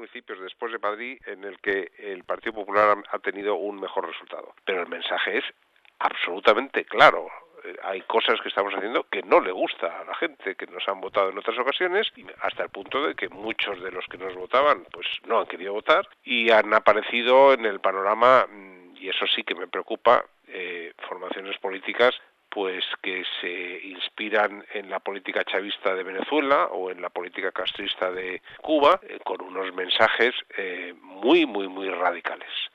municipios después de Madrid en el que el Partido Popular ha tenido un mejor resultado. Pero el mensaje es absolutamente claro. Hay cosas que estamos haciendo que no le gusta a la gente que nos han votado en otras ocasiones, hasta el punto de que muchos de los que nos votaban pues no han querido votar y han aparecido en el panorama, y eso sí que me preocupa, formaciones políticas pues que se inspiran en la política chavista de Venezuela o en la política castrista de Cuba, con unos mensajes muy radicales.